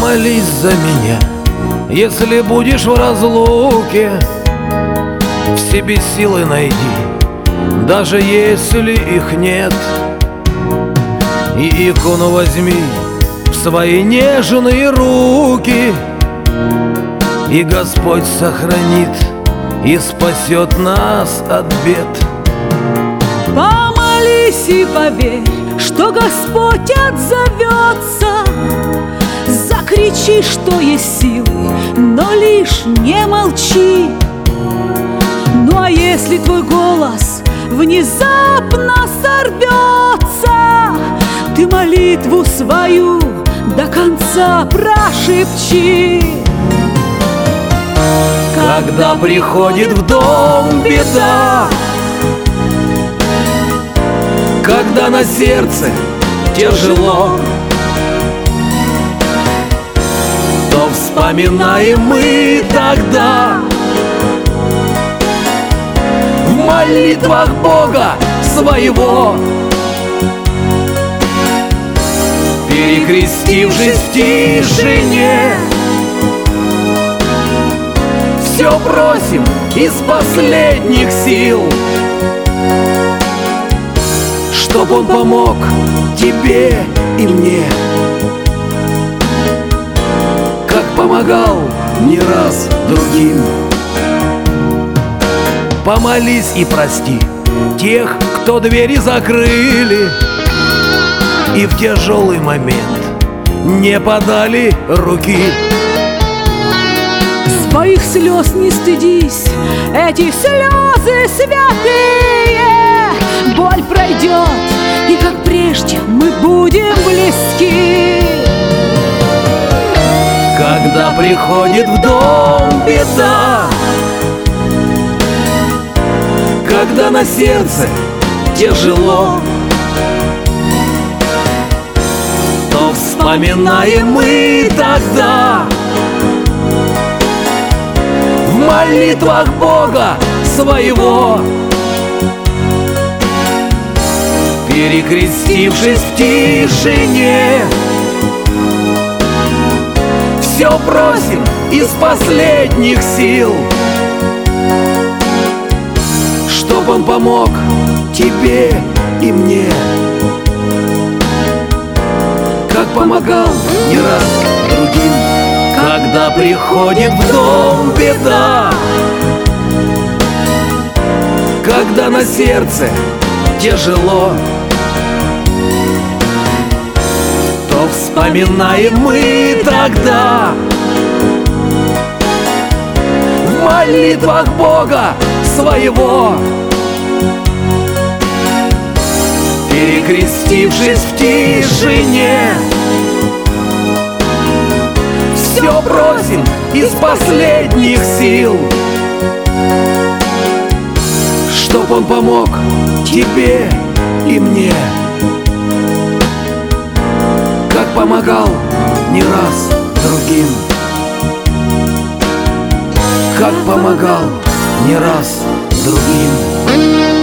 Помолись за меня, если будешь в разлуке. В себе силы найди, даже если их нет. И икону возьми в свои нежные руки, и Господь сохранит и спасет нас от бед. Помолись и поверь, что Господь отзовется. Закричи, что есть силы, но лишь не молчи. Ну а если твой голос внезапно сорвется, ты молитву свою до конца прошепчи. Когда приходит в дом беда, когда на сердце тяжело, то вспоминаем мы тогда в молитвах Бога своего. Перекрестившись в тишине, все просим из последних сил, чтоб Он помог тебе и мне, как помогал не раз другим. Помолись и прости тех, кто двери закрыли и в тяжелый момент не подали руки. Своих слез не стыдись, эти слезы святые. Боль пройдет, и как прежде мы будем близки. Когда приходит в дом беда, когда на сердце тяжело, то вспоминаем мы тогда в молитвах Бога своего. Перекрестившись в тишине, все просим из последних сил, чтоб Он помог тебе и мне, как помогал не раз другим. Когда приходит в дом беда, когда на сердце тяжело, то вспоминаем мы тогда в молитвах Бога своего. Перекрестившись в тишине, все просим из последних сил, чтоб Он помог тебе и мне, как помогал не раз другим, как помогал не раз другим.